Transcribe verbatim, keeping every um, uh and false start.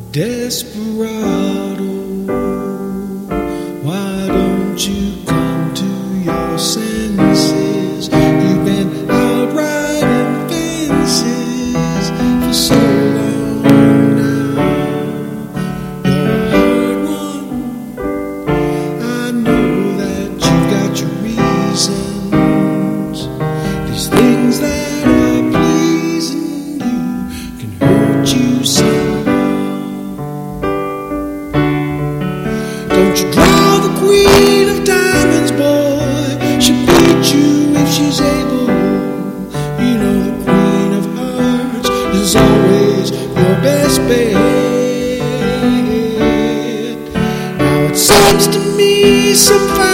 Desperado, why don't you come to your senses? You've been out riding fences for so long now. You're a hard one. I know that you've got your reasons. These things that are pleasing you can hurt you so. Don't you draw the queen of diamonds, boy. She'll beat you if she's able. You know the queen of hearts is always your best bet. Now it seems to me some